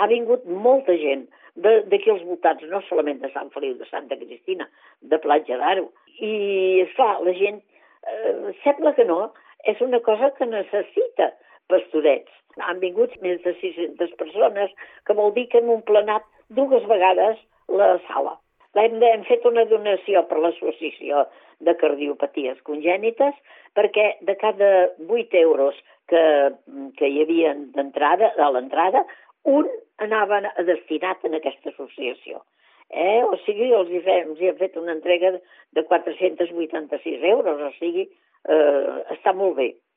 ha vingut molta gent d'aquí als voltants, no solament de Sant Feliu de Santa Cristina, de Platja d'Aro. I, esclar, la gent, sembla que no, és una cosa que necessita pastorets. Han vingut més de 600 persones, que vol dir que hem emplenat 2 vegades la sala. Hem fet una donació per l'Associació de Cardiopaties Congènites, perquè de cada 8 euros que hi havia d'entrada, a l'entrada, un anava destinat a aquesta associació. O sigui, els hi hem fet una entrega de 486 euros, o sigui, està molt bé.